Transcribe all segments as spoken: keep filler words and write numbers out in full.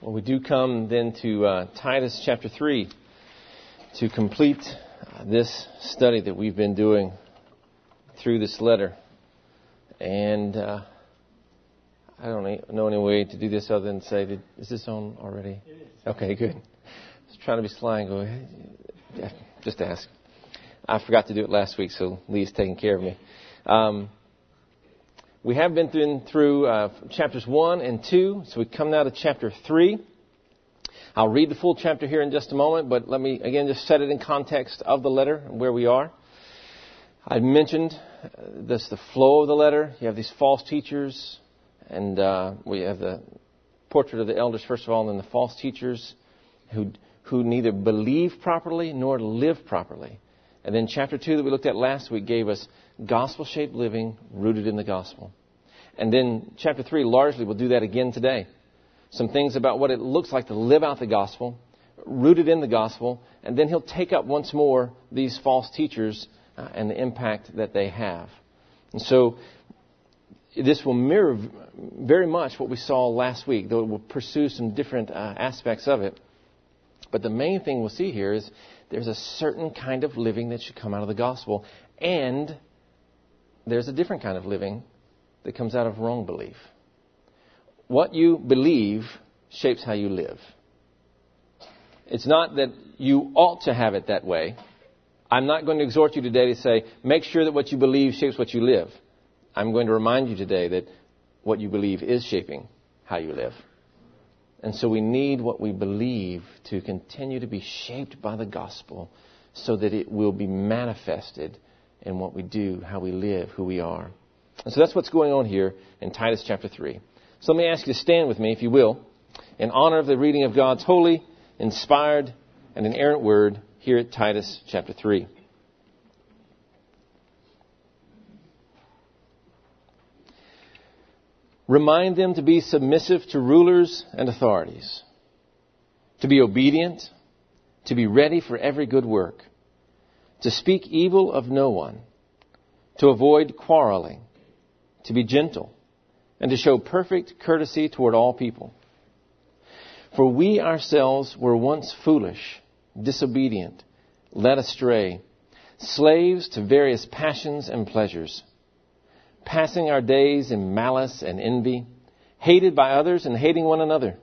Well, we do come then to uh, Titus chapter three to complete uh, this study that we've been doing through this letter. And uh, I don't know any way to do this other than say, did, is this on already? It is. Okay, good. I was trying to be sly and go, yeah, just ask. I forgot to do it last week, so Lee's taking care of me. Um, we have been through, through uh, chapters one and two, so we come now to chapter three. I'll read the full chapter here in just a moment, but let me again just set it in context of the letter and where we are. I mentioned uh, this the flow of the letter. You have these false teachers, and uh, we have the portrait of the elders first of all, and then the false teachers who who neither believe properly nor live properly. And then chapter two that we looked at last week gave us gospel-shaped living rooted in the gospel. And then chapter three largely will do that again today. Some things about what it looks like to live out the gospel, rooted in the gospel, and then he'll take up once more these false teachers uh, and the impact that they have. And so this will mirror very much what we saw last week, though it will pursue some different uh, aspects of it. But the main thing we'll see here is there's a certain kind of living that should come out of the gospel, and there's a different kind of living that comes out of wrong belief. What you believe shapes how you live. It's not that you ought to have it that way. I'm not going to exhort you today to say, make sure that what you believe shapes what you live. I'm going to remind you today that what you believe is shaping how you live. And so we need what we believe to continue to be shaped by the gospel so that it will be manifested in what we do, how we live, who we are. And so that's what's going on here in Titus chapter three. So let me ask you to stand with me, if you will, in honor of the reading of God's holy, inspired, and inerrant word here at Titus chapter three. Remind them to be submissive to rulers and authorities, to be obedient, to be ready for every good work, to speak evil of no one, to avoid quarreling, to be gentle, and to show perfect courtesy toward all people. For we ourselves were once foolish, disobedient, led astray, slaves to various passions and pleasures, passing our days in malice and envy, hated by others and hating one another.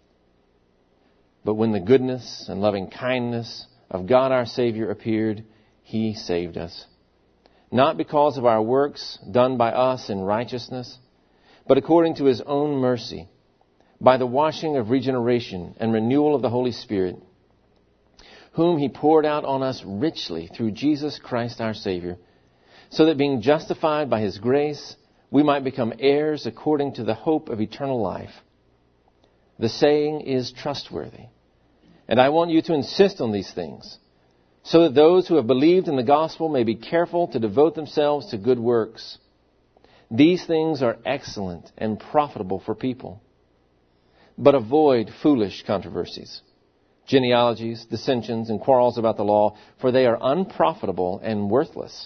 But when the goodness and loving kindness of God our Savior appeared, He saved us, not because of our works done by us in righteousness, but according to His own mercy, by the washing of regeneration and renewal of the Holy Spirit, whom He poured out on us richly through Jesus Christ our Savior, so that being justified by His grace, we might become heirs according to the hope of eternal life. The saying is trustworthy, and I want you to insist on these things, so that those who have believed in the gospel may be careful to devote themselves to good works. These things are excellent and profitable for people. But avoid foolish controversies, genealogies, dissensions, and quarrels about the law, for they are unprofitable and worthless.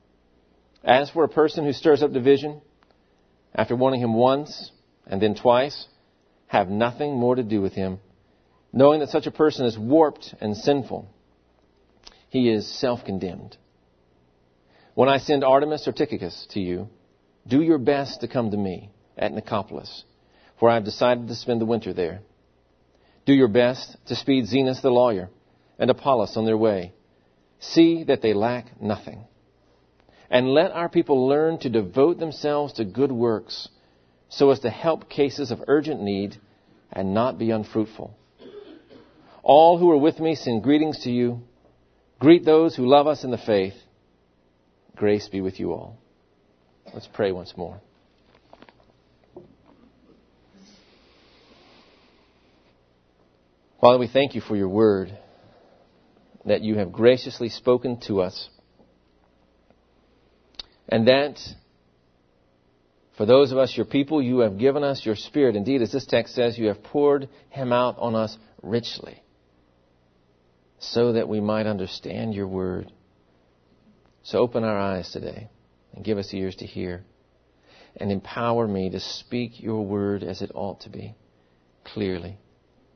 As for a person who stirs up division, after warning him once and then twice, have nothing more to do with him, knowing that such a person is warped and sinful. He is self-condemned. When I send Artemas or Tychicus to you, do your best to come to me at Nicopolis, for I have decided to spend the winter there. Do your best to speed Zenas the lawyer and Apollos on their way. See that they lack nothing. And let our people learn to devote themselves to good works so as to help cases of urgent need and not be unfruitful. All who are with me send greetings to you. Greet those who love us in the faith. Grace be with you all. Let's pray once more. Father, we thank you for your word that you have graciously spoken to us. And that for those of us, your people, you have given us your Spirit. Indeed, as this text says, you have poured Him out on us richly, so that we might understand your word. So open our eyes today and give us ears to hear, and empower me to speak your word as it ought to be, clearly,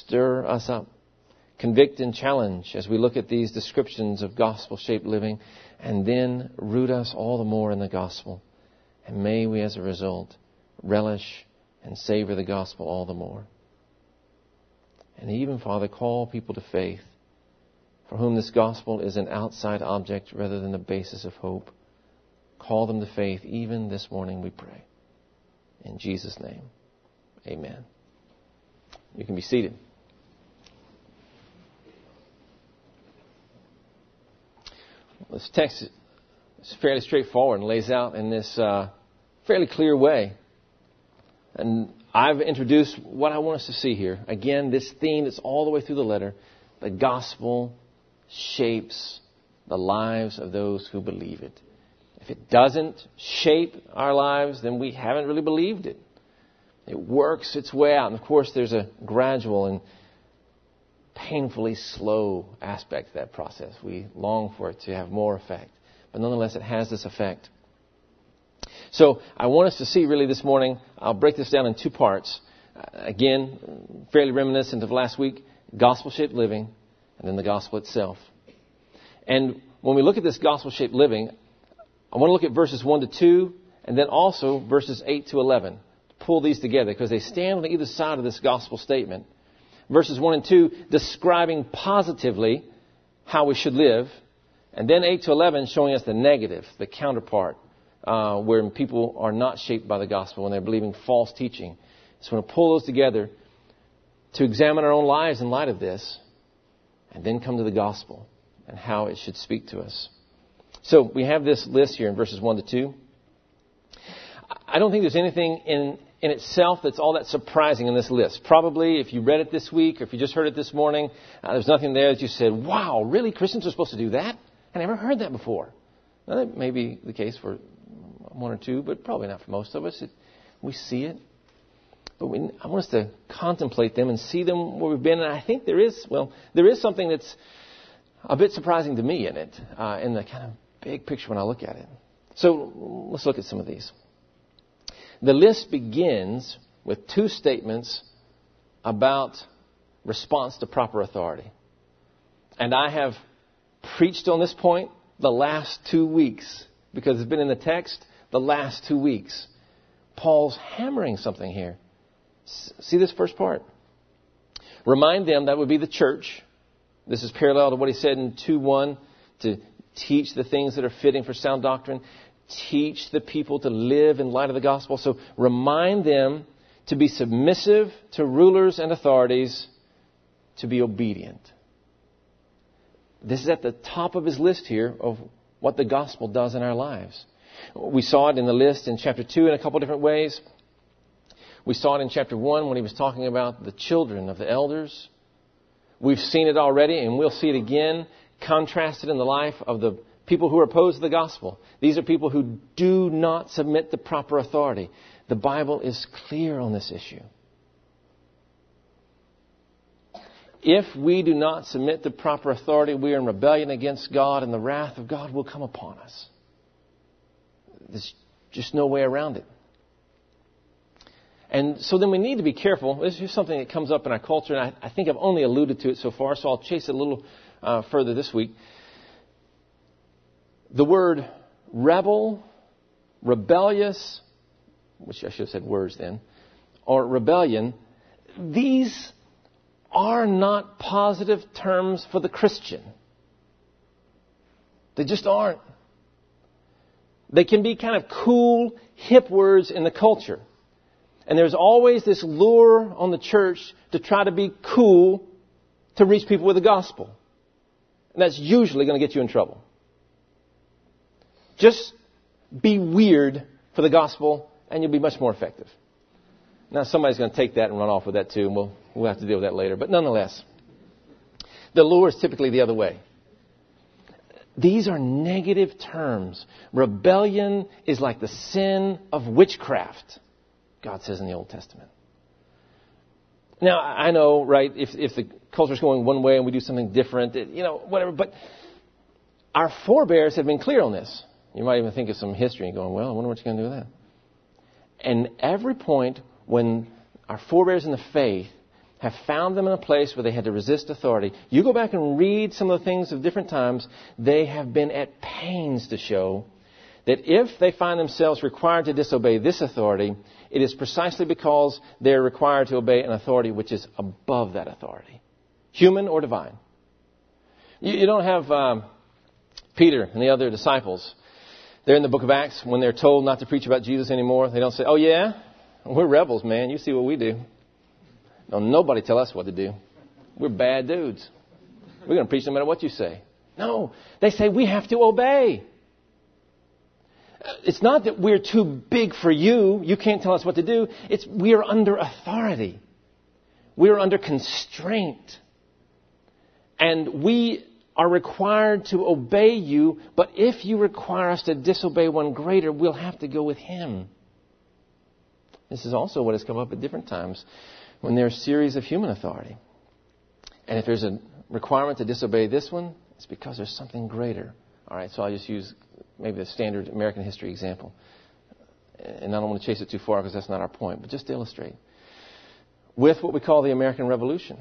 stir us up. Convict and challenge as we look at these descriptions of gospel-shaped living, and then root us all the more in the gospel. And may we, as a result, relish and savor the gospel all the more. And even, Father, call people to faith, for whom this gospel is an outside object rather than the basis of hope. Call them to faith even this morning, we pray. In Jesus' name, amen. You can be seated. This text is fairly straightforward and lays out in this uh, fairly clear way. And I've introduced what I want us to see here. Again, this theme that's all the way through the letter. The gospel shapes the lives of those who believe it. If it doesn't shape our lives, then we haven't really believed it. It works its way out. And of course, there's a gradual and painfully slow aspect to that process. We long for it to have more effect. But nonetheless, it has this effect. So I want us to see really this morning, I'll break this down in two parts. Uh, again, fairly reminiscent of last week, gospel-shaped living, and then the gospel itself. And when we look at this gospel-shaped living, I want to look at verses one to two, and then also verses eight to eleven. Pull these together because they stand on either side of this gospel statement. Verses one and two describing positively how we should live. And then eight to eleven showing us the negative, the counterpart, uh, where people are not shaped by the gospel, when they're believing false teaching. So we're going to pull those together to examine our own lives in light of this, and then come to the gospel and how it should speak to us. So we have this list here in verses one to two. I don't think there's anything in in itself that's all that surprising in this list. Probably if you read it this week or if you just heard it this morning, uh, there's nothing there that you said, wow, really? Christians are supposed to do that? I never heard that before. Now, that may be the case for one or two, but probably not for most of us. It, we see it. But we, I want us to contemplate them and see them where we've been. And I think there is, well, there is something that's a bit surprising to me in it, uh, in the kind of big picture when I look at it. So let's look at some of these. The list begins with two statements about response to proper authority. And I have preached on this point the last two weeks because it's been in the text the last two weeks. Paul's hammering something here. See this first part. Remind them, that would be the church. This is parallel to what he said in two one, to teach the things that are fitting for sound doctrine. Teach the people to live in light of the gospel. So remind them to be submissive to rulers and authorities, to be obedient. This is at the top of his list here of what the gospel does in our lives. We saw it in the list in chapter two in a couple different ways. We saw it in chapter one when he was talking about the children of the elders. We've seen it already, and we'll see it again, contrasted in the life of the people who are opposed to the gospel. These are people who do not submit to proper authority. The Bible is clear on this issue. If we do not submit to proper authority, we are in rebellion against God, and the wrath of God will come upon us. There's just no way around it. And so then we need to be careful. This is something that comes up in our culture, and I, I think I've only alluded to it so far, so I'll chase it a little uh, further this week. The word rebel, rebellious, which I should have said words then, or rebellion, these are not positive terms for the Christian. They just aren't. They can be kind of cool, hip words in the culture. And there's always this lure on the church to try to be cool to reach people with the gospel. And that's usually going to get you in trouble. Just be weird for the gospel and you'll be much more effective. Now somebody's going to take that and run off with that too, and we'll, we'll have to deal with that later. But nonetheless, the lure is typically the other way. These are negative terms. Rebellion is like the sin of witchcraft, God says in the Old Testament. Now, I know, right, if, if the culture's going one way and we do something different, it, you know, whatever, but our forebears have been clear on this. You might even think of some history and going, well, I wonder what you're going to do with that. And every point when our forebears in the faith have found them in a place where they had to resist authority. You go back and read some of the things of different times. They have been at pains to show that if they find themselves required to disobey this authority, it is precisely because they're required to obey an authority which is above that authority, human or divine. You, you don't have um, Peter and the other disciples. They're in the book of Acts when they're told not to preach about Jesus anymore. They don't say, oh yeah, we're rebels, man. You see what we do. Don't nobody tell us what to do. We're bad dudes. We're going to preach no matter what you say. No, they say we have to obey. It's not that we're too big for you. You can't tell us what to do. It's we are under authority. We are under constraint. And we are required to obey you. But if you require us to disobey one greater, we'll have to go with him. This is also what has come up at different times when there are a series of human authority. And if there's a requirement to disobey this one, it's because there's something greater. All right, so I'll just use maybe the standard American history example. And I don't want to chase it too far because that's not our point, but just to illustrate. With what we call the American Revolution.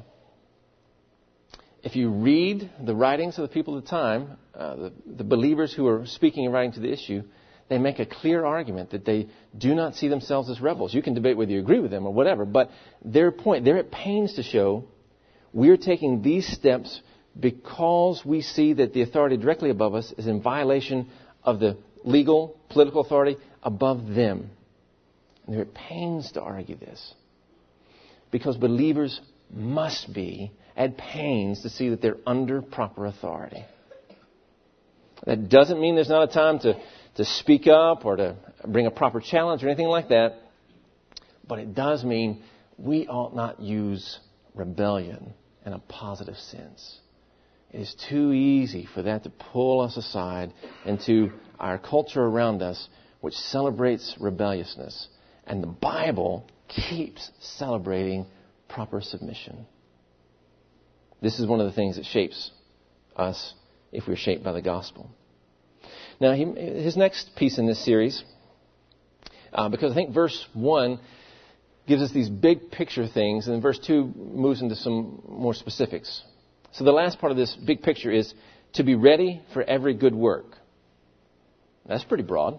If you read the writings of the people of the time, uh, the, the believers who are speaking and writing to the issue, they make a clear argument that they do not see themselves as rebels. You can debate whether you agree with them or whatever, but their point, they're at pains to show we're taking these steps because we see that the authority directly above us is in violation of the legal, political authority above them. And they're at pains to argue this. Because believers must be at pains to see that they're under proper authority. That doesn't mean there's not a time to, to speak up or to bring a proper challenge or anything like that. But it does mean we ought not use rebellion in a positive sense. It is too easy for that to pull us aside into our culture around us, which celebrates rebelliousness. And the Bible keeps celebrating proper submission. This is one of the things that shapes us if we're shaped by the gospel. Now, he, his next piece in this series, uh, because I think verse one gives us these big picture things, and then verse two moves into some more specifics. So the last part of this big picture is to be ready for every good work. That's pretty broad.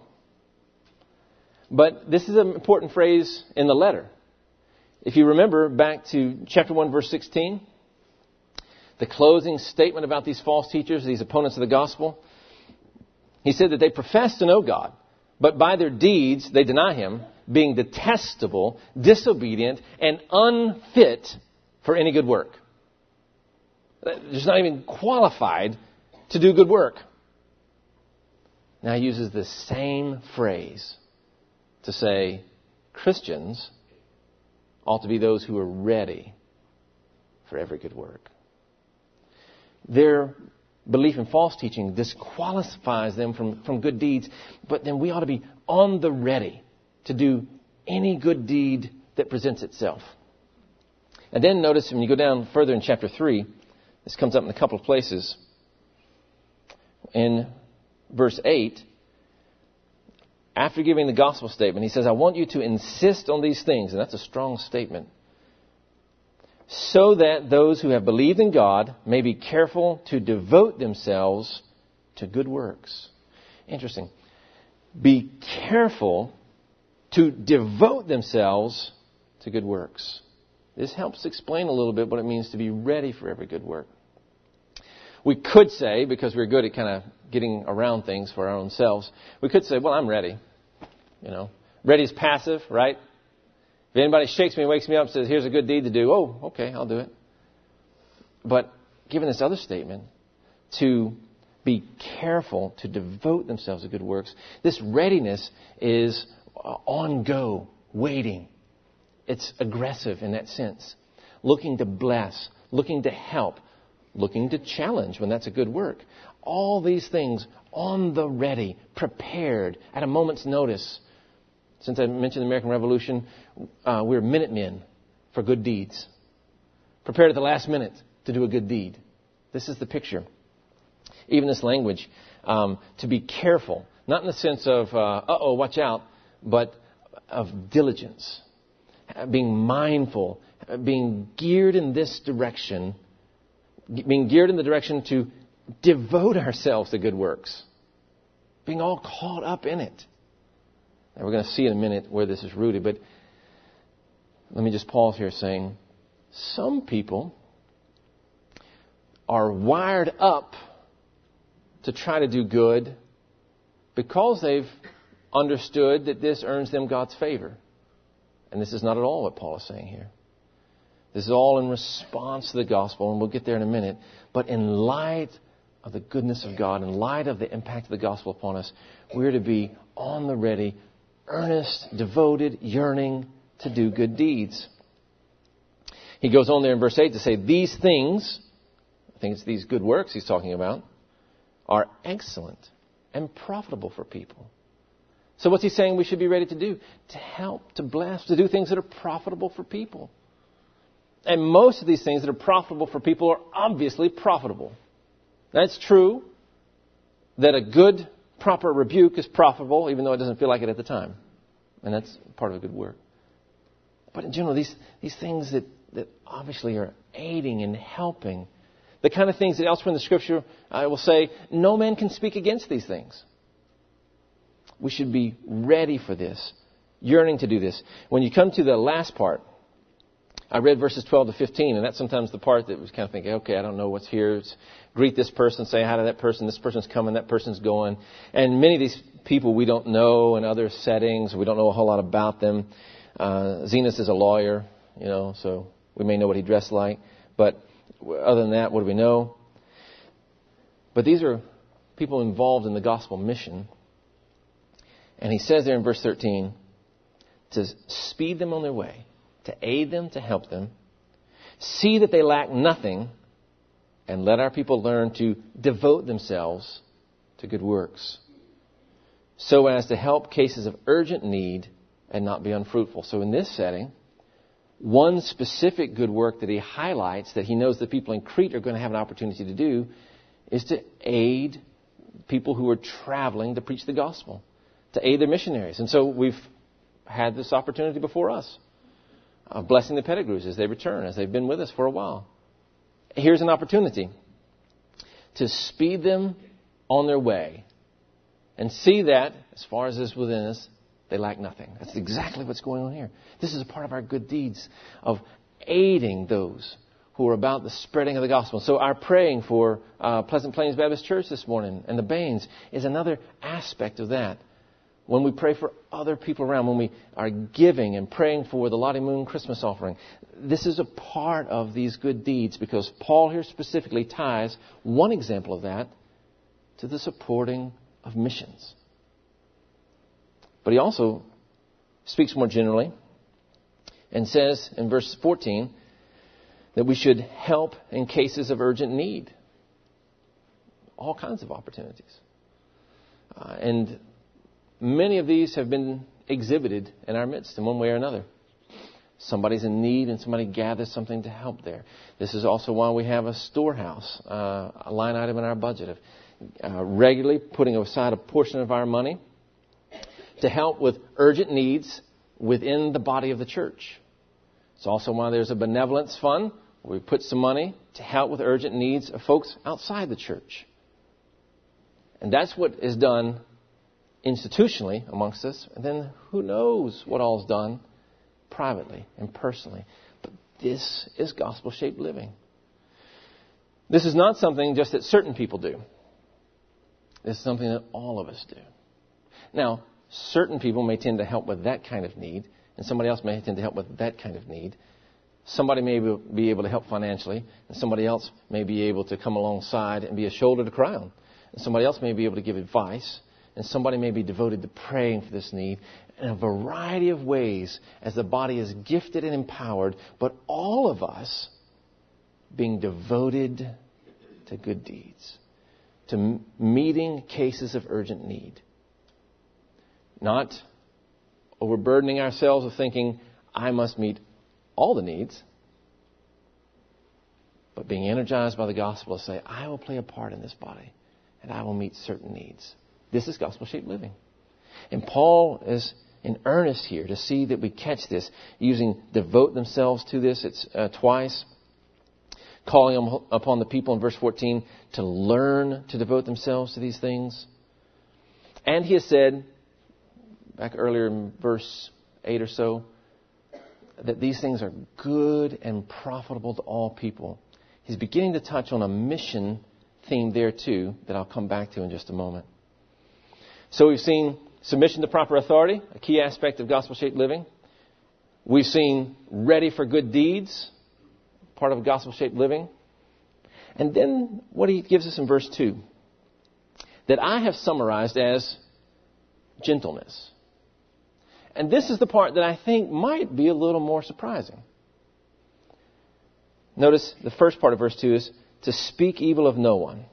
But this is an important phrase in the letter. If you remember back to chapter one, verse sixteen, the closing statement about these false teachers, these opponents of the gospel, he said that they profess to know God, but by their deeds they deny him, being detestable, disobedient, and unfit for any good work. Just not even qualified to do good work. Now he uses the same phrase to say Christians ought to be those who are ready for every good work. Their belief in false teaching disqualifies them from, from good deeds, but then we ought to be on the ready to do any good deed that presents itself. And then notice when you go down further in chapter three, this comes up in a couple of places. In verse eight, after giving the gospel statement, he says, I want you to insist on these things. And that's a strong statement. So that those who have believed in God may be careful to devote themselves to good works. Interesting. Be careful to devote themselves to good works. This helps explain a little bit what it means to be ready for every good work. We could say, because we're good at kind of getting around things for our own selves, we could say, well, I'm ready. You know, ready is passive, right? If anybody shakes me, wakes me up, says, here's a good deed to do, oh, okay, I'll do it. But given this other statement, to be careful to devote themselves to good works, this readiness is on go, waiting. It's aggressive in that sense. Looking to bless, looking to help, looking to challenge when that's a good work. All these things on the ready, prepared, at a moment's notice. Since I mentioned the American Revolution, uh, we're Minutemen for good deeds. Prepared at the last minute to do a good deed. This is the picture. Even this language, um, to be careful. Not in the sense of, uh, uh-oh, watch out, but of diligence. Being mindful being geared in this direction, being geared in the direction to devote ourselves to good works, being all caught up in it. And we're going to see in a minute where this is rooted, but let me just pause here saying, some people are wired up to try to do good because they've understood that this earns them God's favor. And this is not at all what Paul is saying here. This is all in response to the gospel, and we'll get there in a minute. But in light of the goodness of God, in light of the impact of the gospel upon us, we're to be on the ready, earnest, devoted, yearning to do good deeds. He goes on there in verse eight to say, these things, I think it's these good works he's talking about, are excellent and profitable for people. So what's he saying we should be ready to do? To help, to bless, to do things that are profitable for people. And most of these things that are profitable for people are obviously profitable. That's true that a good, proper rebuke is profitable, even though it doesn't feel like it at the time. And that's part of a good work. But in general, these, these things that, that obviously are aiding and helping, the kind of things that elsewhere in the Scripture, I will say, no man can speak against these things. We should be ready for this, yearning to do this. When you come to the last part, I read verses twelve to fifteen, and that's sometimes the part that was kind of thinking, okay, I don't know what's here. It's greet this person, say hi to that person, this person's coming, that person's going. And many of these people we don't know in other settings. We don't know a whole lot about them. Uh, Zenas is a lawyer, you know, so we may know what he dressed like. But other than that, what do we know? But these are people involved in the gospel mission. And he says there in verse thirteen, to speed them on their way, to aid them, to help them, see that they lack nothing, and let our people learn to devote themselves to good works, so as to help cases of urgent need and not be unfruitful. So in this setting, one specific good work that he highlights that he knows the people in Crete are going to have an opportunity to do is to aid people who are traveling to preach the gospel, to aid their missionaries. And so we've had this opportunity before us, of blessing the Pettigrews as they return, as they've been with us for a while. Here's an opportunity to speed them on their way and see that, as far as is within us, they lack nothing. That's exactly what's going on here. This is a part of our good deeds of aiding those who are about the spreading of the gospel. So our praying for uh, Pleasant Plains Baptist Church this morning and the Baines is another aspect of that. When we pray for other people around, when we are giving and praying for the Lottie Moon Christmas offering, this is a part of these good deeds, because Paul here specifically ties one example of that to the supporting of missions. But he also speaks more generally and says in verse fourteen that we should help in cases of urgent need. All kinds of opportunities. Uh, and many of these have been exhibited in our midst in one way or another. Somebody's in need and somebody gathers something to help there. This is also why we have a storehouse, uh, a line item in our budget of uh, regularly putting aside a portion of our money to help with urgent needs within the body of the church. It's also why there's a benevolence fund where we put some money to help with urgent needs of folks outside the church. And that's what is done institutionally amongst us. And then who knows what all is done privately and personally. But this is gospel-shaped living. This is not something just that certain people do. This is something that all of us do. Now, certain people may tend to help with that kind of need, and somebody else may tend to help with that kind of need. Somebody may be able to help financially, and somebody else may be able to come alongside and be a shoulder to cry on. And somebody else may be able to give advice, and somebody may be devoted to praying for this need in a variety of ways as the body is gifted and empowered, but all of us being devoted to good deeds, to meeting cases of urgent need. Not overburdening ourselves with thinking, I must meet all the needs, but being energized by the gospel to say, I will play a part in this body, and I will meet certain needs. This is gospel-shaped living. And Paul is in earnest here to see that we catch this. Using devote themselves to this, it's uh, twice. Calling them upon the people in verse fourteen to learn to devote themselves to these things. And he has said, back earlier in verse eight or so, that these things are good and profitable to all people. He's beginning to touch on a mission theme there too that I'll come back to in just a moment. So we've seen submission to proper authority, a key aspect of gospel-shaped living. We've seen ready for good deeds, part of gospel-shaped living. And then what he gives us in verse two, that I have summarized as gentleness. And this is the part that I think might be a little more surprising. Notice the first part of verse two is to speak evil of no one.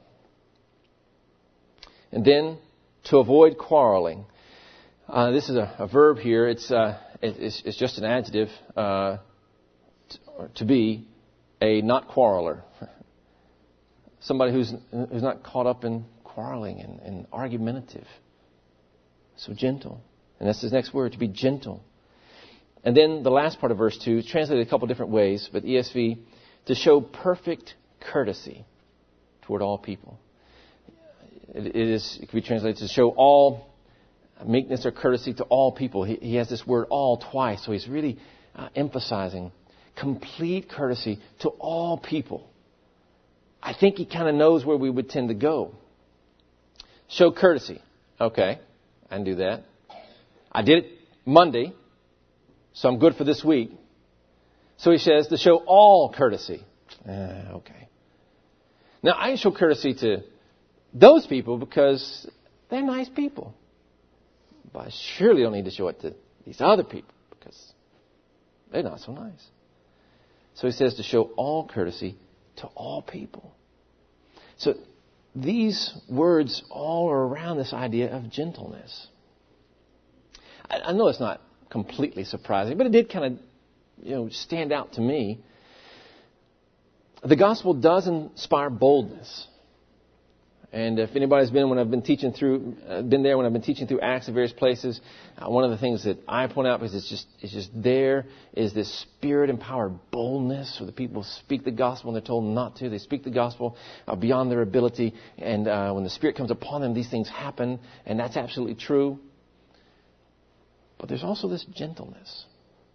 And then to avoid quarreling. Uh, this is a, a verb here. It's, uh, it, it's, it's just an adjective, uh, to, to be a not quarreler. Somebody who's who's not caught up in quarreling and, and argumentative. So gentle. And that's his next word, to be gentle. And then the last part of verse two is translated a couple different ways, but E S V, to show perfect courtesy toward all people. It, it is, it can be translated to show all meekness or courtesy to all people. He, he has this word all twice, so he's really uh, emphasizing complete courtesy to all people. I think he kind of knows where we would tend to go. Show courtesy. Okay, I can do that. I did it Monday, so I'm good for this week. So he says to show all courtesy. Uh, okay. Now, I show courtesy to those people because they're nice people. But I surely don't need to show it to these other people because they're not so nice. So he says to show all courtesy to all people. So these words all are around this idea of gentleness. I, I know it's not completely surprising, but it did kind of, you know, stand out to me. The gospel does inspire boldness. And if anybody's been when I've been teaching through, uh, been there when I've been teaching through Acts in various places, uh, one of the things that I point out, because it's just it's just there, is this spirit-empowered boldness where the people speak the gospel and they're told not to. They speak the gospel uh, beyond their ability, and uh, when the Spirit comes upon them, these things happen, and that's absolutely true. But there's also this gentleness.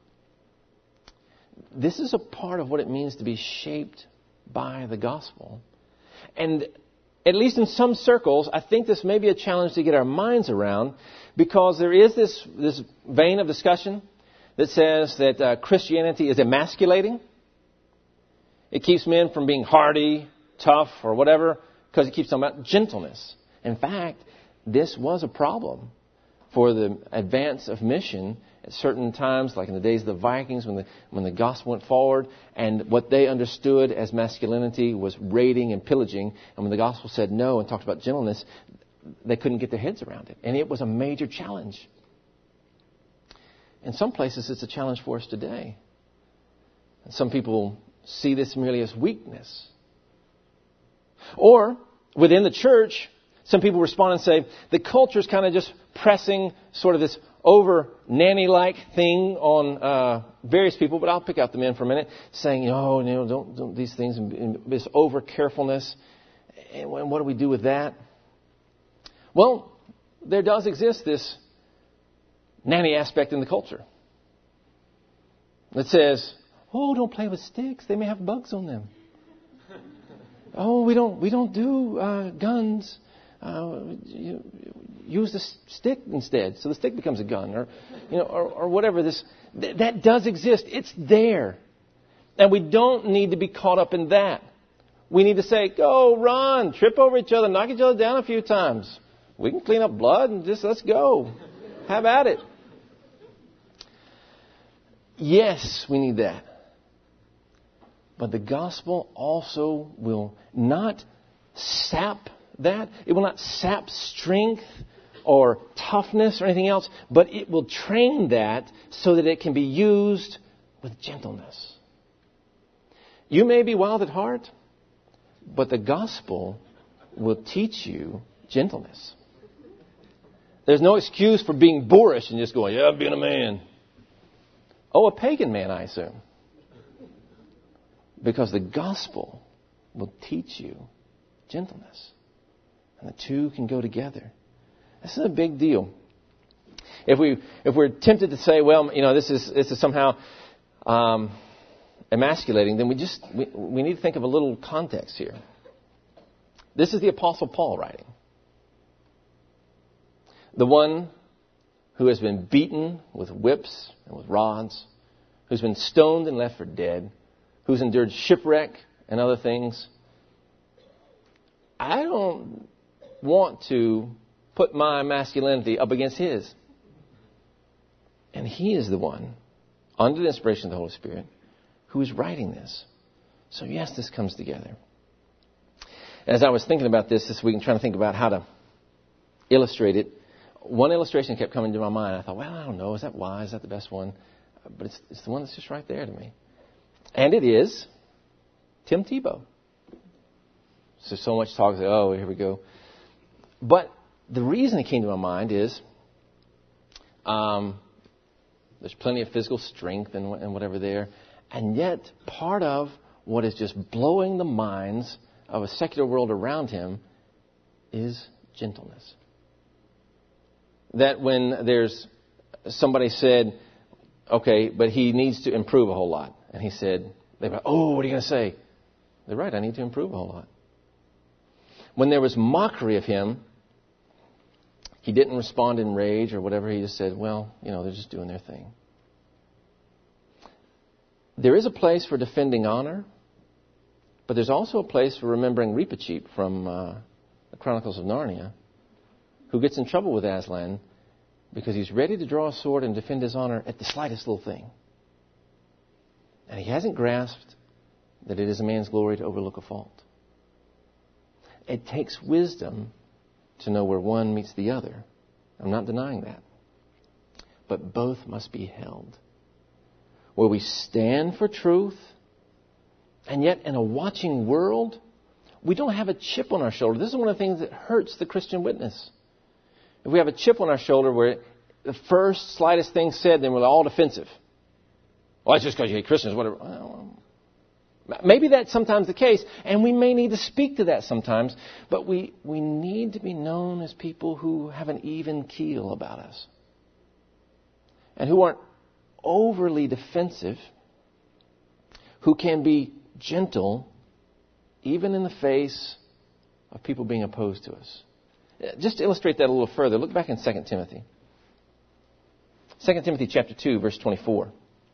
This is a part of what it means to be shaped by the gospel. And at least in some circles, I think this may be a challenge to get our minds around, because there is this, this vein of discussion that says that uh, Christianity is emasculating. It keeps men from being hardy, tough, or whatever, because it keeps talking about gentleness. In fact, this was a problem for the advance of mission at certain times, like in the days of the Vikings, when the when the gospel went forward, and what they understood as masculinity was raiding and pillaging. And when the gospel said no and talked about gentleness, they couldn't get their heads around it. And it was a major challenge. In some places, it's a challenge for us today. And some people see this merely as weakness. Or, within the church, some people respond and say, the culture is kind of just pressing sort of this over nanny-like thing on uh, various people, but I'll pick out the men for a minute, saying, oh, you know, don't, don't these things, and, and this over carefulness. And what do we do with that? Well, there does exist this nanny aspect in the culture that says, oh, don't play with sticks; they may have bugs on them. Oh, we don't we don't do uh, guns. Uh, you, use the stick instead, so the stick becomes a gun, or you know, or, or whatever. This th- that does exist. It's there, and we don't need to be caught up in that. We need to say, "Go, run, trip over each other, knock each other down a few times. We can clean up blood and just let's go, have at it." Yes, we need that, but the gospel also will not sap that. It will not sap strength or toughness or anything else, but it will train that so that it can be used with gentleness. You may be wild at heart, but the gospel will teach you gentleness. There's no excuse for being boorish and just going, yeah, I'm being a man. Oh, a pagan man, I assume. Because the gospel will teach you gentleness. And the two can go together. This is a big deal. If we if we're tempted to say, well, you know, this is this is somehow um, emasculating, then we just we, we need to think of a little context here. This is the Apostle Paul writing. The one who has been beaten with whips and with rods, who's been stoned and left for dead, who's endured shipwreck and other things. I don't want to put my masculinity up against his. And he is the one, under the inspiration of the Holy Spirit, who is writing this. So yes, this comes together. As I was thinking about this this week and trying to think about how to illustrate it, one illustration kept coming to my mind. I thought, well, I don't know. Is that wise? Is that the best one? But it's, it's the one that's just right there to me. And it is Tim Tebow. So, so much talk. Oh, here we go. But the reason it came to my mind is um, there's plenty of physical strength and, and whatever there. And yet, part of what is just blowing the minds of a secular world around him is gentleness. That when there's somebody said, okay, but he needs to improve a whole lot. And he said, they were, oh, what are you going to say? They're right, I need to improve a whole lot. When there was mockery of him, he didn't respond in rage or whatever. He just said, well, you know, they're just doing their thing. There is a place for defending honor, but there's also a place for remembering Reepicheep from uh, the Chronicles of Narnia, who gets in trouble with Aslan because he's ready to draw a sword and defend his honor at the slightest little thing. And he hasn't grasped that it is a man's glory to overlook a fault. It takes wisdom to know where one meets the other. I'm not denying that. But both must be held. Where we stand for truth, and yet in a watching world, we don't have a chip on our shoulder. This is one of the things that hurts the Christian witness. If we have a chip on our shoulder where the first slightest thing said, then we're all defensive. Well, it's just because you hate Christians, whatever. Well, maybe that's sometimes the case, and we may need to speak to that sometimes, but we, we need to be known as people who have an even keel about us and who aren't overly defensive, who can be gentle even in the face of people being opposed to us. Just to illustrate that a little further, look back in Second Timothy. Second Timothy chapter two, verse twenty-four.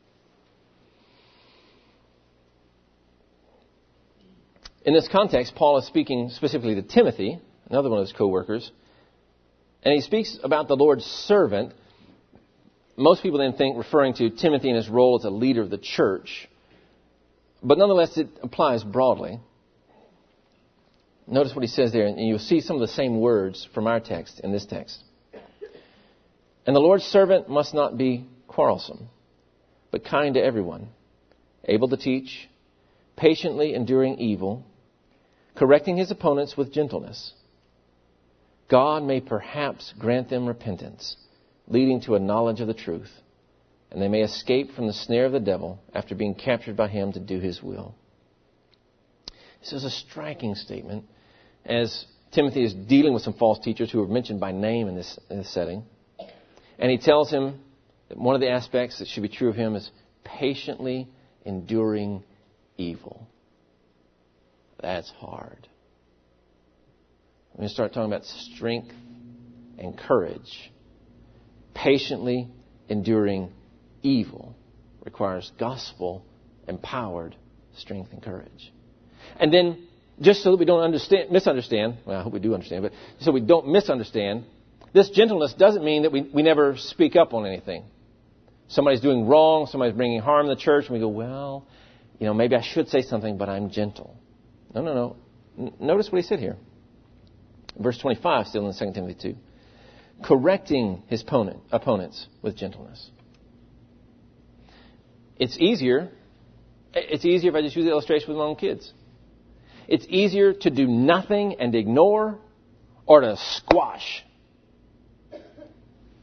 In this context, Paul is speaking specifically to Timothy, another one of his co-workers, and he speaks about the Lord's servant. Most people then think referring to Timothy in his role as a leader of the church, but nonetheless it applies broadly. Notice what he says there, and you'll see some of the same words from our text in this text. And the Lord's servant must not be quarrelsome, but kind to everyone, able to teach, patiently enduring evil, correcting his opponents with gentleness. God may perhaps grant them repentance, leading to a knowledge of the truth, and they may escape from the snare of the devil after being captured by him to do his will. This is a striking statement as Timothy is dealing with some false teachers who are mentioned by name in this, in this setting. And he tells him that one of the aspects that should be true of him is patiently enduring evil. That's hard. When you start talking about strength and courage, patiently enduring evil requires gospel-empowered strength and courage. And then, just so that we don't understand, misunderstand, well, I hope we do understand, but so we don't misunderstand, this gentleness doesn't mean that we, we never speak up on anything. Somebody's doing wrong, somebody's bringing harm to the church, and we go, well, you know, maybe I should say something, but I'm gentle. No, no, no. N- notice what he said here. Verse twenty-five, still in Second Timothy two. Correcting his opponent, opponents with gentleness. It's easier. It's easier if I just use the illustration with my own kids. It's easier to do nothing and ignore or to squash.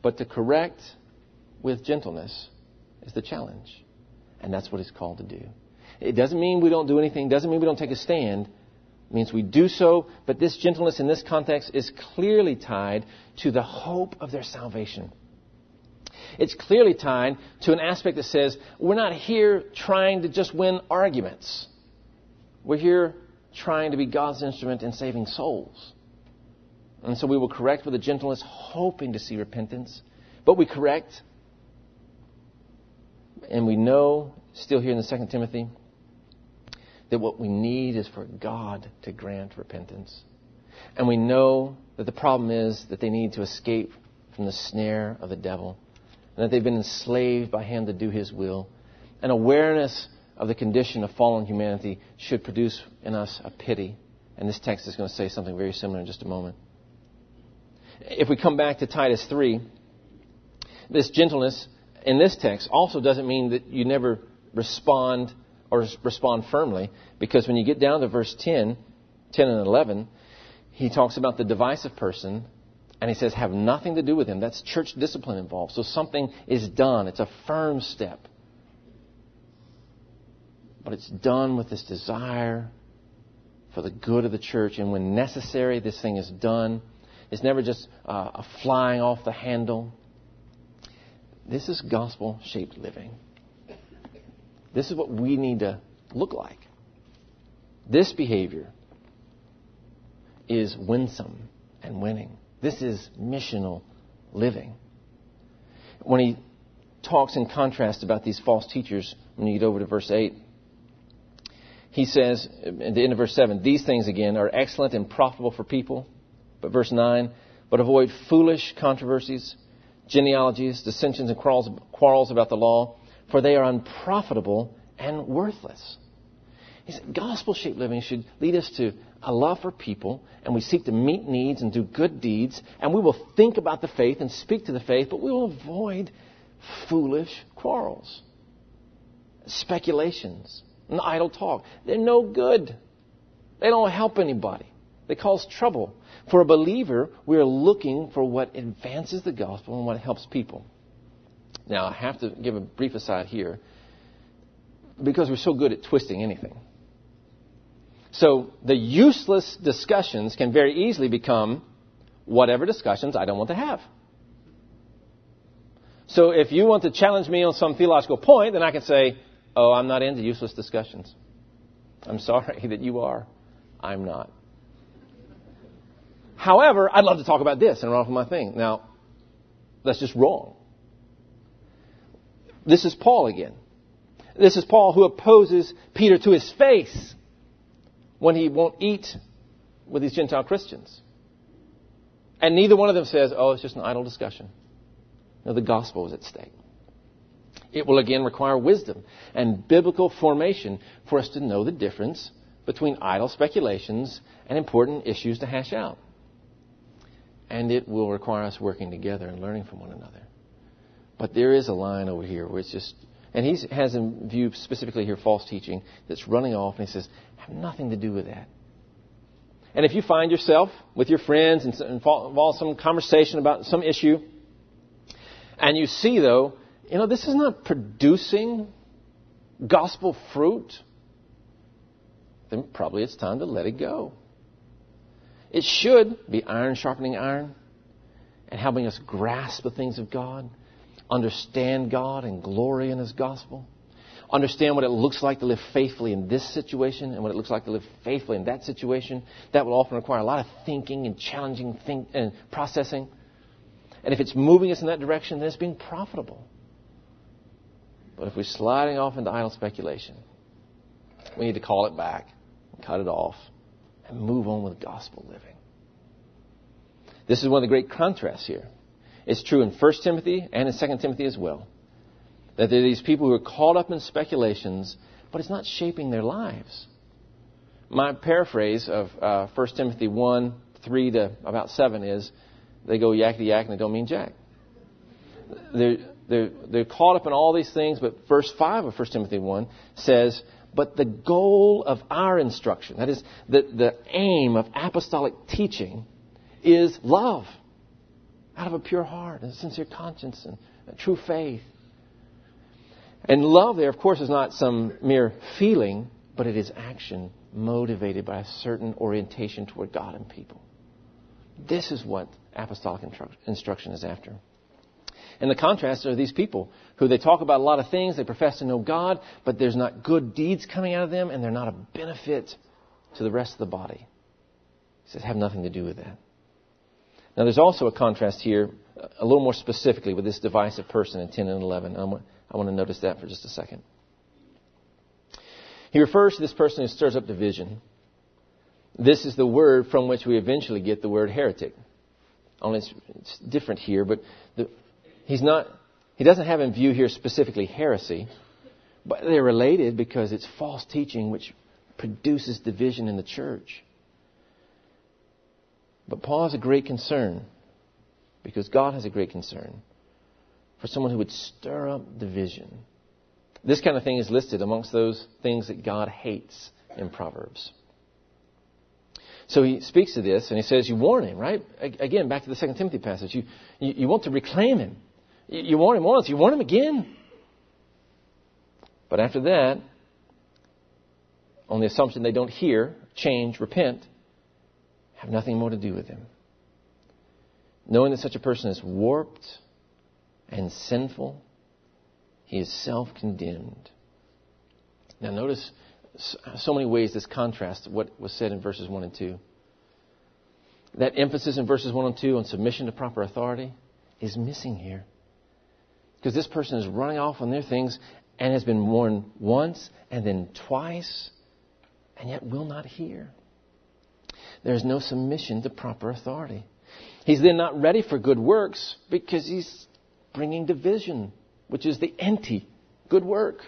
But to correct with gentleness is the challenge. And that's what he's called to do. It doesn't mean we don't do anything. It doesn't mean we don't take a stand. It means we do so. But this gentleness in this context is clearly tied to the hope of their salvation. It's clearly tied to an aspect that says we're not here trying to just win arguments. We're here trying to be God's instrument in saving souls. And so we will correct with a gentleness, hoping to see repentance. But we correct. And we know, still here in the Second Timothy, that what we need is for God to grant repentance. And we know that the problem is that they need to escape from the snare of the devil, and that they've been enslaved by him to do his will. An awareness of the condition of fallen humanity should produce in us a pity. And this text is going to say something very similar in just a moment. If we come back to Titus three, this gentleness in this text also doesn't mean that you never respond or respond firmly, because when you get down to verse ten, ten and eleven, he talks about the divisive person, and he says, have nothing to do with him. That's church discipline involved. So something is done. It's a firm step. But it's done with this desire for the good of the church. And when necessary, this thing is done. It's never just uh, a flying off the handle. This is gospel-shaped living. This is what we need to look like. This behavior is winsome and winning. This is missional living. When he talks in contrast about these false teachers, when you get over to verse eight, he says, at the end of verse seven, these things again are excellent and profitable for people. But verse nine, but avoid foolish controversies, genealogies, dissensions, and quarrels, quarrels about the law, for they are unprofitable and worthless. He said, gospel-shaped living should lead us to a love for people, and we seek to meet needs and do good deeds, and we will think about the faith and speak to the faith, but we will avoid foolish quarrels, speculations, and idle talk. They're no good. They don't help anybody. They cause trouble. For a believer, we are looking for what advances the gospel and what helps people. Now, I have to give a brief aside here, because we're so good at twisting anything. So the useless discussions can very easily become whatever discussions I don't want to have. So if you want to challenge me on some theological point, then I can say, oh, I'm not into useless discussions. I'm sorry that you are. I'm not. However, I'd love to talk about this and run off with my thing. Now, that's just wrong. This is Paul again. This is Paul who opposes Peter to his face when he won't eat with these Gentile Christians. And neither one of them says, oh, it's just an idle discussion. No, the gospel is at stake. It will again require wisdom and biblical formation for us to know the difference between idle speculations and important issues to hash out. And it will require us working together and learning from one another. But there is a line over here where it's just, and he has in view specifically here false teaching that's running off, and he says, have nothing to do with that. And if you find yourself with your friends and involve some conversation about some issue, and you see, though, you know, this is not producing gospel fruit, then probably it's time to let it go. It should be iron sharpening iron and helping us grasp the things of God, understand God and glory in His gospel, understand what it looks like to live faithfully in this situation and what it looks like to live faithfully in that situation. That will often require a lot of thinking and challenging think and processing. And if it's moving us in that direction, then it's being profitable. But if we're sliding off into idle speculation, we need to call it back, cut it off, and move on with gospel living. This is one of the great contrasts here. It's true in First Timothy and in Second Timothy as well. That there are these people who are caught up in speculations, but it's not shaping their lives. My paraphrase of uh, First Timothy one, three to about seven is, they go yakety yak and they don't mean jack. They're, they're, they're caught up in all these things, but verse five of First Timothy one says, but the goal of our instruction, that is, the, the aim of apostolic teaching, is love. out of a pure heart and a sincere conscience and a true faith. And love there, of course, is not some mere feeling, but it is action motivated by a certain orientation toward God and people. This is what apostolic instruction is after. And the contrast are these people who they talk about a lot of things, they profess to know God, but there's not good deeds coming out of them, and they're not a benefit to the rest of the body. He says, have nothing to do with that. Now, there's also a contrast here, a little more specifically, with this divisive person in ten and eleven. I want, I want to notice that for just a second. He refers to this person who stirs up division. This is the word from which we eventually get the word heretic. Only it's, it's different here, but the, he's not. He doesn't have in view here specifically heresy, but they're related because it's false teaching which produces division in the church. But Paul has a great concern, because God has a great concern, for someone who would stir up division. This kind of thing is listed amongst those things that God hates in Proverbs. So he speaks to this and he says, you warn him, right? Again, back to the Second Timothy passage. You, you, you want to reclaim him. You, you warn him once, you warn him again. But after that, on the assumption they don't hear, change, repent, have nothing more to do with him. Knowing that such a person is warped and sinful, he is self-condemned. Now notice so many ways this contrasts what was said in verses one and two. That emphasis in verses one and two on submission to proper authority is missing here. Because this person is running off on their things and has been warned once and then twice, and yet will not hear. There is no submission to proper authority. He's then not ready for good works because he's bringing division, which is the anti-good work.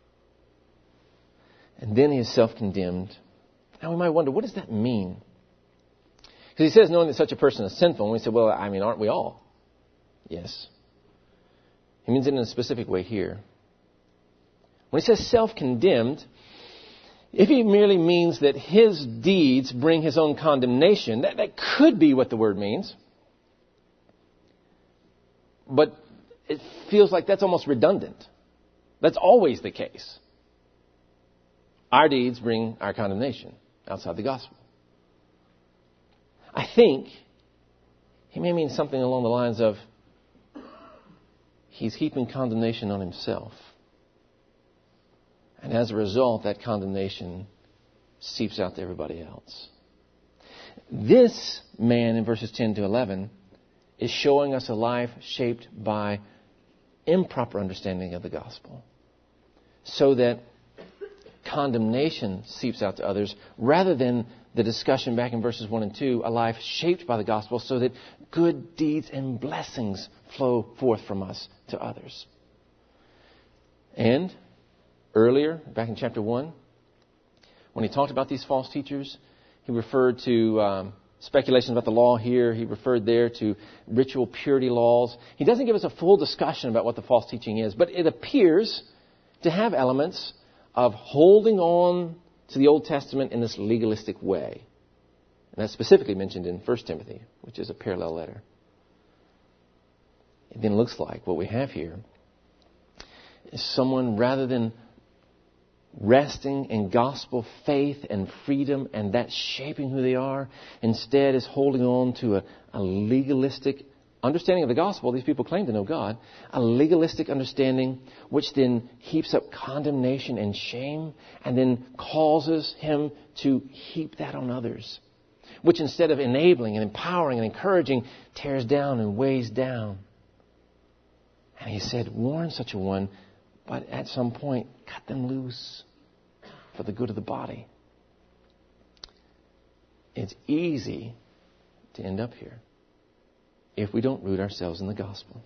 And then he is self-condemned. Now we might wonder, what does that mean? Because he says knowing that such a person is sinful. And we say, well, I mean, aren't we all? Yes. He means it in a specific way here. When he says self-condemned, if he merely means that his deeds bring his own condemnation, that, that could be what the word means. But it feels like that's almost redundant. That's always the case. Our deeds bring our condemnation outside the gospel. I think he may mean something along the lines of he's heaping condemnation on himself. And as a result, that condemnation seeps out to everybody else. This man in verses ten to eleven is showing us a life shaped by improper understanding of the gospel, so that condemnation seeps out to others, rather than the discussion back in verses one and two, a life shaped by the gospel so that good deeds and blessings flow forth from us to others. And earlier, back in chapter one, when he talked about these false teachers, he referred to um, speculations about the law here. He referred there to ritual purity laws. He doesn't give us a full discussion about what the false teaching is, but it appears to have elements of holding on to the Old Testament in this legalistic way. And that's specifically mentioned in First Timothy, which is a parallel letter. It then looks like what we have here is someone, rather than resting in gospel faith and freedom and that shaping who they are, instead is holding on to a, a legalistic understanding of the gospel. These people claim to know God. A legalistic understanding which then heaps up condemnation and shame and then causes him to heap that on others, which instead of enabling and empowering and encouraging, tears down and weighs down. And he said, warn such a one, but at some point, cut them loose for the good of the body. It's easy to end up here if we don't root ourselves in the gospel.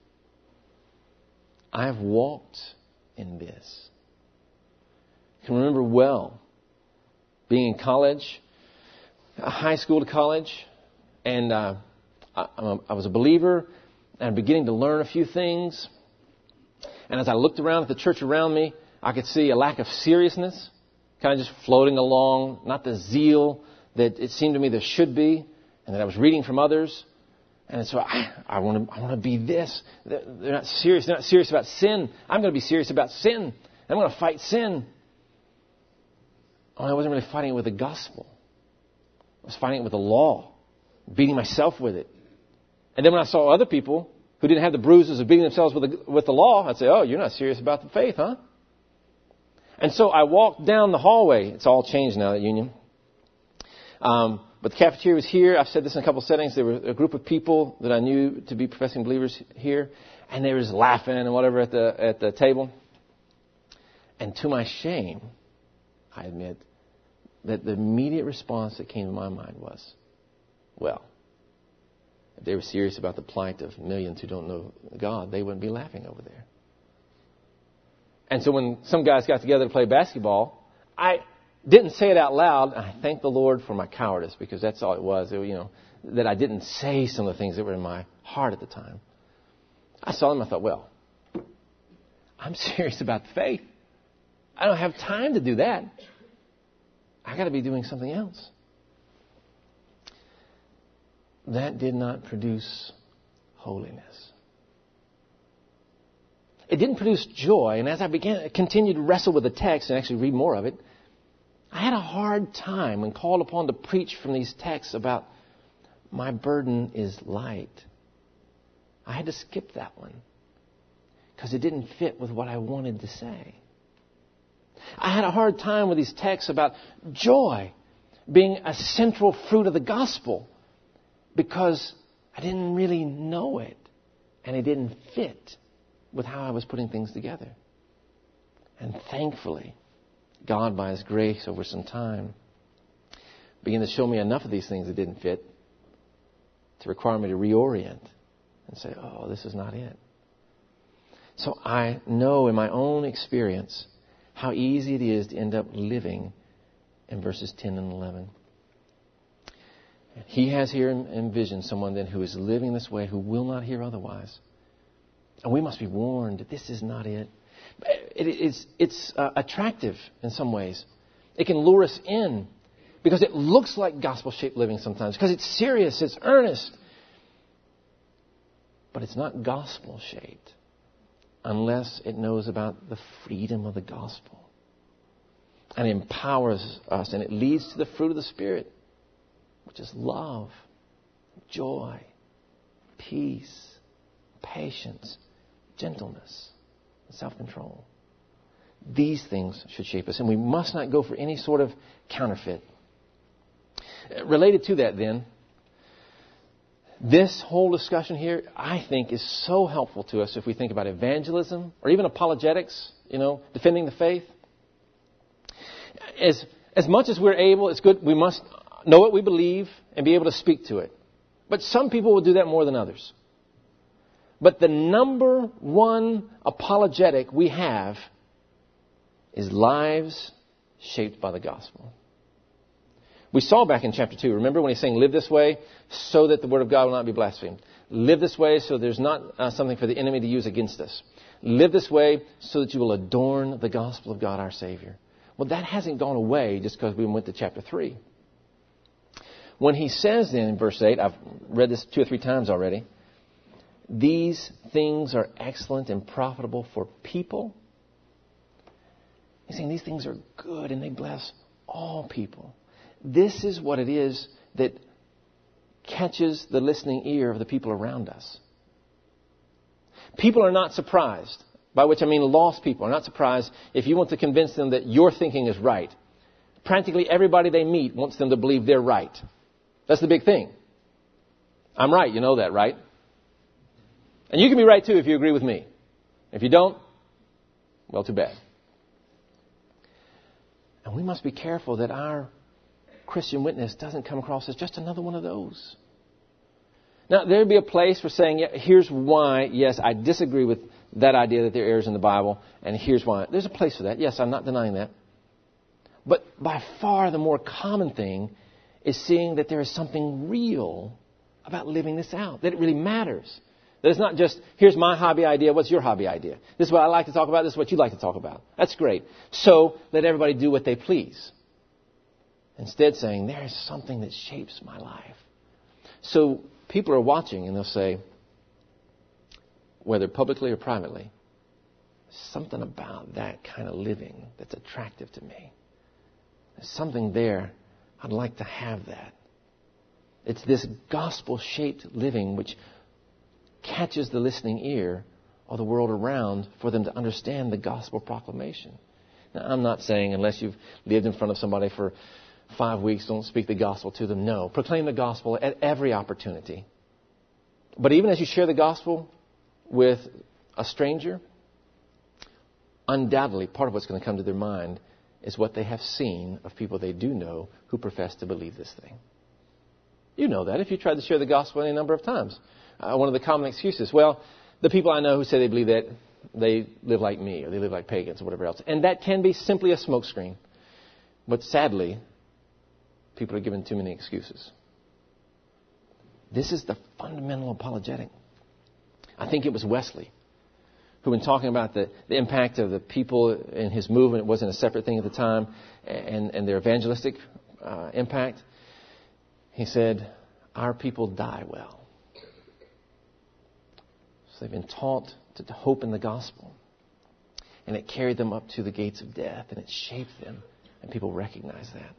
I have walked in this. I can remember well being in college, high school to college, and uh, I, I was a believer and beginning to learn a few things. And as I looked around at the church around me, I could see a lack of seriousness, kind of just floating along, not the zeal that it seemed to me there should be, and that I was reading from others. And so I, I want to, I want to be this. They're not serious. They're not serious about sin. I'm going to be serious about sin. I'm going to fight sin. Only I wasn't really fighting it with the gospel. I was fighting it with the law, beating myself with it. And then when I saw other people who didn't have the bruises of beating themselves with the, with the law, I'd say, oh, you're not serious about the faith, huh? And so I walked down the hallway. It's all changed now at Union. Um, but the cafeteria was here. I've said this in a couple of settings. There were a group of people that I knew to be professing believers here, and they were just laughing and whatever at the at the table. And to my shame, I admit that the immediate response that came to my mind was, well, if they were serious about the plight of millions who don't know God, they wouldn't be laughing over there. And so when some guys got together to play basketball, I didn't say it out loud. I thank the Lord for my cowardice, because that's all it was. It, you know, that I didn't say some of the things that were in my heart at the time. I saw them. I thought, well, I'm serious about the faith. I don't have time to do that. I got to be doing something else. That did not produce holiness. It didn't produce joy. And as I began, continued to wrestle with the text and actually read more of it, I had a hard time when called upon to preach from these texts about my burden is light. I had to skip that one because it didn't fit with what I wanted to say. I had a hard time with these texts about joy being a central fruit of the gospel because I didn't really know it and it didn't fit with how I was putting things together. And thankfully, God, by His grace over some time, began to show me enough of these things that didn't fit to require me to reorient and say, oh, this is not it. So I know in my own experience how easy it is to end up living in verses ten and eleven. He has here envisioned someone then who is living this way, who will not hear otherwise. And we must be warned that this is not it. It, it's it's uh, attractive in some ways. It can lure us in because it looks like gospel-shaped living sometimes, because it's serious, it's earnest. But it's not gospel-shaped unless it knows about the freedom of the gospel and empowers us, and it leads to the fruit of the Spirit, which is love, joy, peace, patience, gentleness, self-control. These things should shape us, and we must not go for any sort of counterfeit. Related to that, then, this whole discussion here, I think, is so helpful to us if we think about evangelism or even apologetics, you know, defending the faith. As, as much as we're able, it's good, we must know what we believe and be able to speak to it. But some people will do that more than others. But the number one apologetic we have is lives shaped by the gospel. We saw back in chapter two, remember when he's saying, live this way so that the word of God will not be blasphemed. Live this way so there's not uh, something for the enemy to use against us. Live this way so that you will adorn the gospel of God our Savior. Well, that hasn't gone away just because we went to chapter three. When he says then in verse eight, I've read this two or three times already, these things are excellent and profitable for people. He's saying these things are good and they bless all people. This is what it is that catches the listening ear of the people around us. People are not surprised, by which I mean lost people are not surprised if you want to convince them that your thinking is right. Practically everybody they meet wants them to believe they're right. That's the big thing. I'm right, you know that, right? And you can be right too if you agree with me. If you don't, well, too bad. And we must be careful that our Christian witness doesn't come across as just another one of those. Now, there would be a place for saying, yeah, here's why, yes, I disagree with that idea that there are errors in the Bible, and here's why. There's a place for that. Yes, I'm not denying that. But by far the more common thing is seeing that there is something real about living this out, that it really matters. That it's not just, here's my hobby idea, what's your hobby idea? This is what I like to talk about, this is what you like to talk about. That's great. So let everybody do what they please. Instead saying, there is something that shapes my life. So people are watching and they'll say, whether publicly or privately, something about that kind of living that's attractive to me. There's something there. I'd like to have that. It's this gospel-shaped living which catches the listening ear of the world around for them to understand the gospel proclamation. Now, I'm not saying unless you've lived in front of somebody for five weeks, don't speak the gospel to them. No. Proclaim the gospel at every opportunity. But even as you share the gospel with a stranger, undoubtedly part of what's going to come to their mind is what they have seen of people they do know who profess to believe this thing. You know that if you tried to share the gospel any number of times. Uh, one of the common excuses, well, the people I know who say they believe that, they live like me or they live like pagans or whatever else. And that can be simply a smokescreen. But sadly, people are given too many excuses. This is the fundamental apologetic. I think it was Wesley who, when talking about the, the impact of the people in his movement, it wasn't a separate thing at the time, and, and their evangelistic uh, impact, he said, our people die well. So they've been taught to, to hope in the gospel. And it carried them up to the gates of death, and it shaped them, and people recognize that.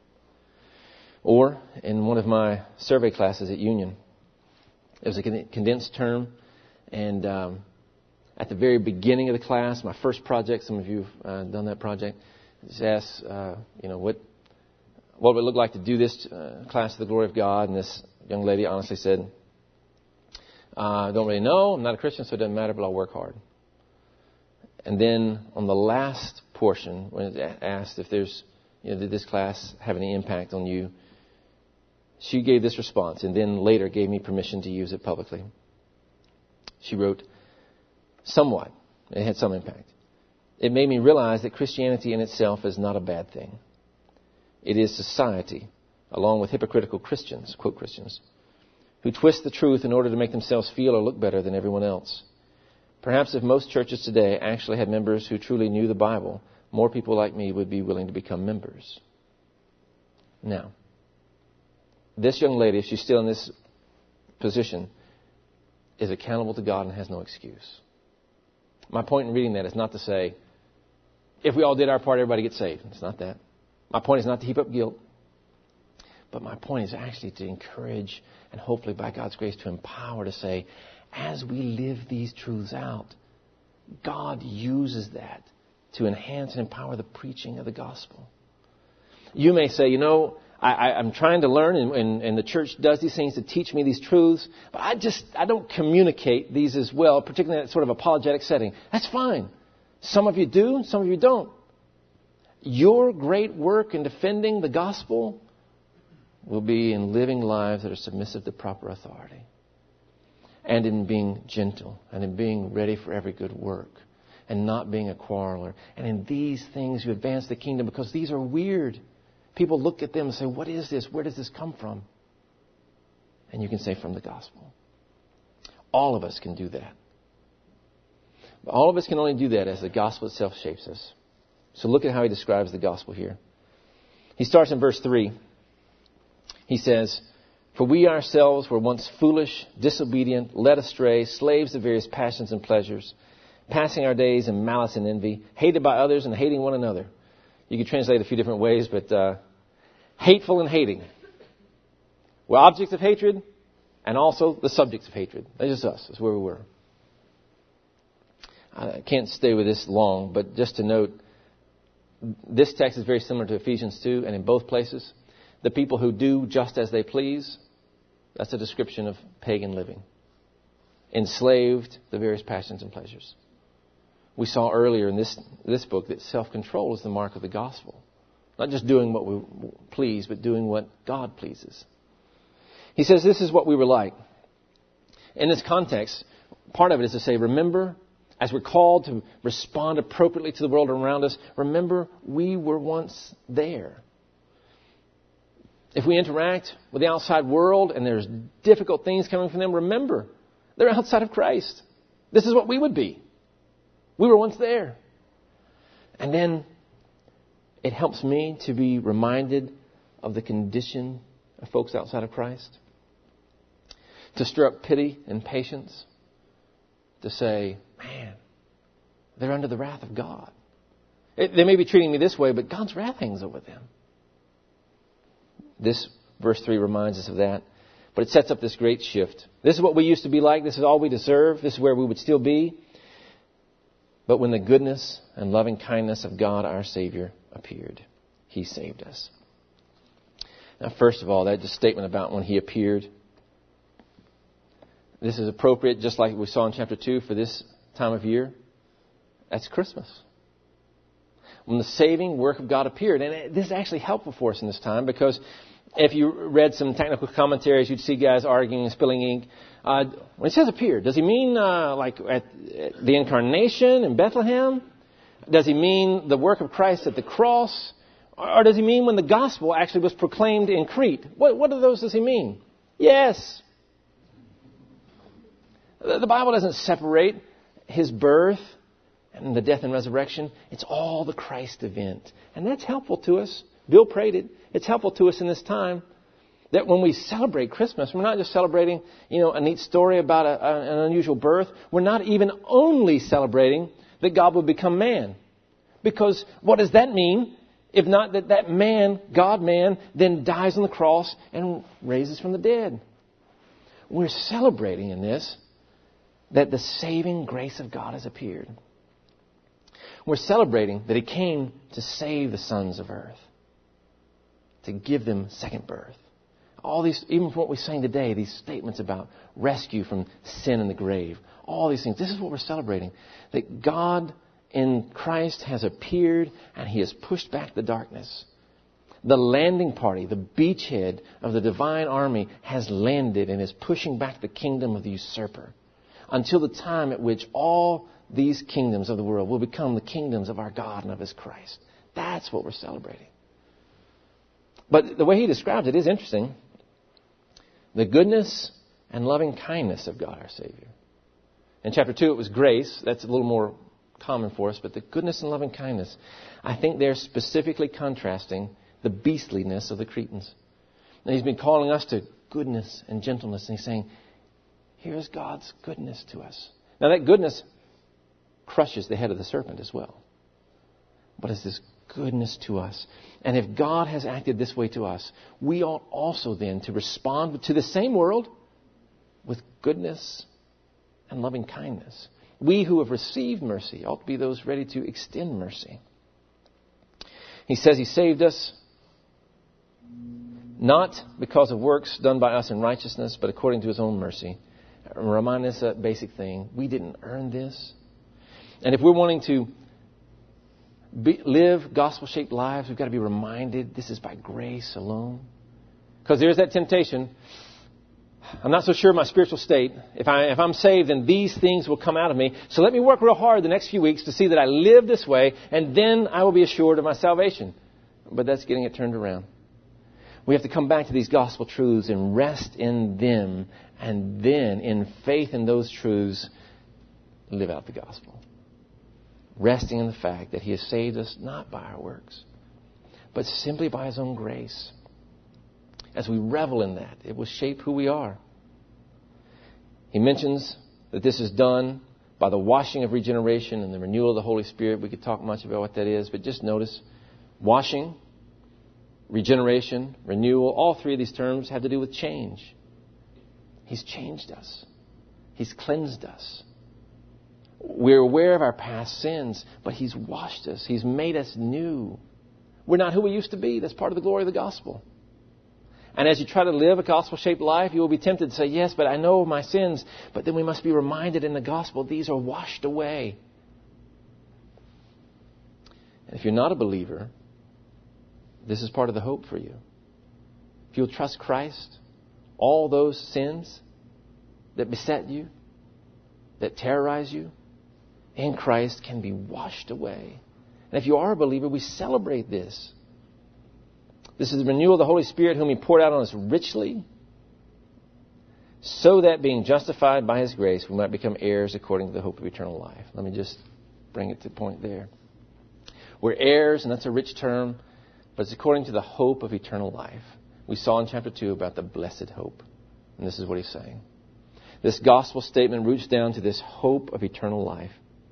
Or, in one of my survey classes at Union, it was a condensed term, and um, at the very beginning of the class, my first project, some of you have uh, done that project, just asked, uh, you know, what what would it look like to do this uh, class to the glory of God? And this young lady honestly said, I uh, don't really know. I'm not a Christian, so it doesn't matter, but I'll work hard. And then on the last portion, when it asked if there's, you know, did this class have any impact on you, she gave this response, and then later gave me permission to use it publicly. She wrote, somewhat. It had some impact. It made me realize that Christianity in itself is not a bad thing. It is society, along with hypocritical Christians, quote Christians, who twist the truth in order to make themselves feel or look better than everyone else. Perhaps if most churches today actually had members who truly knew the Bible, more people like me would be willing to become members. Now, this young lady, if she's still in this position, is accountable to God and has no excuse. My point in reading that is not to say, if we all did our part, everybody gets saved. It's not that. My point is not to heap up guilt. But my point is actually to encourage and hopefully by God's grace to empower to say, as we live these truths out, God uses that to enhance and empower the preaching of the gospel. You may say, you know, I, I, I'm trying to learn and, and, and the church does these things to teach me these truths, but I just, I don't communicate these as well, particularly in that sort of apologetic setting. That's fine. Some of you do, some of you don't. Your great work in defending the gospel will be in living lives that are submissive to proper authority, and in being gentle, and in being ready for every good work, and not being a quarreler. And in these things you advance the kingdom, because these are weird. People look at them and say, what is this? Where does this come from? And you can say, from the gospel. All of us can do that. But all of us can only do that as the gospel itself shapes us. So look at how he describes the gospel here. He starts in verse three. He says, for we ourselves were once foolish, disobedient, led astray, slaves of various passions and pleasures, passing our days in malice and envy, hated by others and hating one another. You could translate it a few different ways, but uh, hateful and hating. We're objects of hatred and also the subjects of hatred. That's just us. That's where we were. I can't stay with this long, but just to note, this text is very similar to Ephesians two, and in both places, the people who do just as they please, that's a description of pagan living. Enslaved to various passions and pleasures. We saw earlier in this this book that self-control is the mark of the gospel. Not just doing what we please, but doing what God pleases. He says this is what we were like. In this context, part of it is to say, remember, as we're called to respond appropriately to the world around us, remember we were once there. If we interact with the outside world and there's difficult things coming from them, remember, they're outside of Christ. This is what we would be. We were once there. And then it helps me to be reminded of the condition of folks outside of Christ. to stir up pity and patience, to say, man, they're under the wrath of God. It, they may be treating me this way, but God's wrath hangs over them. This verse three reminds us of that. But it sets up this great shift. This is what we used to be like. This is all we deserve. This is where we would still be. But when the goodness and loving kindness of God, our Savior, appeared, He saved us. Now, first of all, that just statement about when He appeared. This is appropriate, just like we saw in chapter two, for this time of year. That's Christmas. When the saving work of God appeared. And this is actually helpful for us in this time, because if you read some technical commentaries, you'd see guys arguing and spilling ink. Uh, when it says appeared, does he mean uh, like at, at the incarnation in Bethlehem? Does he mean the work of Christ at the cross? Or, or does he mean when the gospel actually was proclaimed in Crete? What, what of those does he mean? Yes. The, the Bible doesn't separate His birth and the death and resurrection. It's all the Christ event. And that's helpful to us. Bill prayed it. It's helpful to us in this time that when we celebrate Christmas, we're not just celebrating, you know, a neat story about a, a, an unusual birth. We're not even only celebrating that God would become man. Because what does that mean? If not that that man, God-man, then dies on the cross and raises from the dead. We're celebrating in this that the saving grace of God has appeared. We're celebrating that He came to save the sons of earth, to give them second birth. All these, even from what we're saying today, these statements about rescue from sin and the grave, all these things, this is what we're celebrating. That God in Christ has appeared and He has pushed back the darkness. The landing party, the beachhead of the divine army has landed and is pushing back the kingdom of the usurper until the time at which all these kingdoms of the world will become the kingdoms of our God and of His Christ. That's what we're celebrating. But the way he describes it is interesting. The goodness and loving kindness of God our Savior. In chapter two, it was grace. That's a little more common for us. But the goodness and loving kindness, I think they're specifically contrasting the beastliness of the Cretans. And He's been calling us to goodness and gentleness. And He's saying, here's God's goodness to us. Now that goodness crushes the head of the serpent as well. But it's this goodness to us. And if God has acted this way to us, we ought also then to respond to the same world with goodness and loving kindness. We who have received mercy ought to be those ready to extend mercy. He says He saved us not because of works done by us in righteousness, but according to His own mercy. Remind us that basic thing. We didn't earn this. And if we're wanting to Be, live gospel-shaped lives, we've got to be reminded this is by grace alone. Because there's that temptation. I'm not so sure of my spiritual state. If, I, if I'm saved, then these things will come out of me. So let me work real hard the next few weeks to see that I live this way, and then I will be assured of my salvation. But that's getting it turned around. We have to come back to these gospel truths and rest in them, and then, in faith in those truths, live out the gospel. Resting in the fact that He has saved us not by our works, but simply by His own grace. As we revel in that, it will shape who we are. He mentions that this is done by the washing of regeneration and the renewal of the Holy Spirit. We could talk much about what that is, but just notice, washing, regeneration, renewal, all three of these terms have to do with change. He's changed us. He's cleansed us. We're aware of our past sins, but He's washed us. He's made us new. We're not who we used to be. That's part of the glory of the gospel. And as you try to live a gospel-shaped life, you will be tempted to say, yes, but I know my sins. But then we must be reminded in the gospel, these are washed away. And if you're not a believer, this is part of the hope for you. If you'll trust Christ, all those sins that beset you, that terrorize you, in Christ can be washed away. And if you are a believer, we celebrate this. This is the renewal of the Holy Spirit whom He poured out on us richly, so that being justified by His grace, we might become heirs according to the hope of eternal life. Let me just bring it to the point there. We're heirs, and that's a rich term, but it's according to the hope of eternal life. We saw in chapter two about the blessed hope. And this is what he's saying. This gospel statement roots down to this hope of eternal life.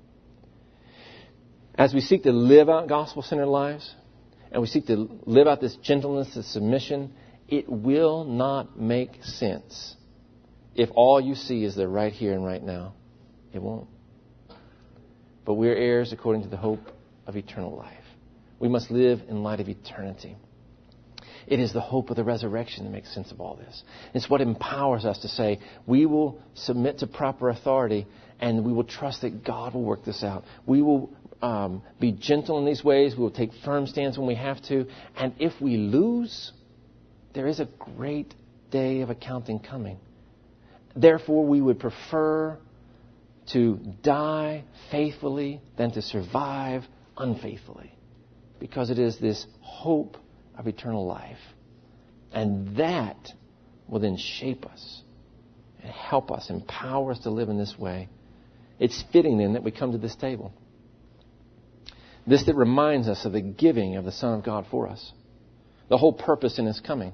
As we seek to live out gospel-centered lives, and we seek to live out this gentleness, this submission, it will not make sense if all you see is the right here and right now. It won't. But we're heirs according to the hope of eternal life. We must live in light of eternity. It is the hope of the resurrection that makes sense of all this. It's what empowers us to say, we will submit to proper authority and we will trust that God will work this out. We will um, be gentle in these ways. We will take firm stands when we have to. And if we lose, there is a great day of accounting coming. Therefore, we would prefer to die faithfully than to survive unfaithfully. Because it is this hope of eternal life. And that will then shape us and help us, empower us to live in this way. It's fitting then that we come to this table. This that reminds us of the giving of the Son of God for us. The whole purpose in His coming.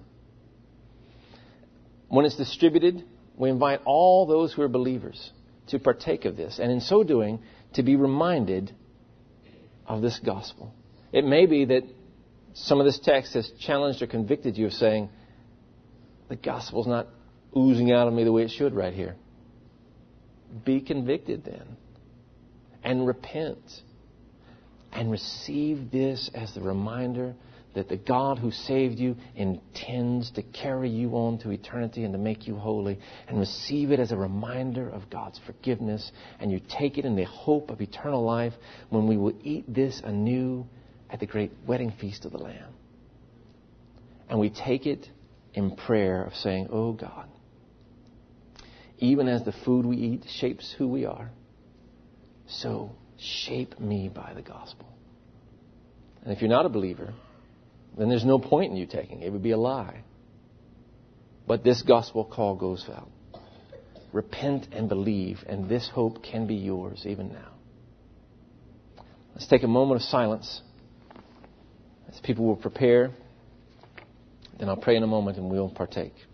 When it's distributed, we invite all those who are believers to partake of this. And in so doing, to be reminded of this gospel. It may be that some of this text has challenged or convicted you of saying, the gospel's not oozing out of me the way it should right here. Be convicted then. And repent. And receive this as the reminder that the God who saved you intends to carry you on to eternity and to make you holy. And receive it as a reminder of God's forgiveness. And you take it in the hope of eternal life when we will eat this anew at the great wedding feast of the Lamb. And we take it in prayer of saying, oh God, even as the food we eat shapes who we are, so shape me by the gospel. And if you're not a believer, then there's no point in you taking it. It would be a lie. But this gospel call goes out. Repent and believe, and this hope can be yours even now. Let's take a moment of silence as people will prepare. Then I'll pray in a moment and we'll partake.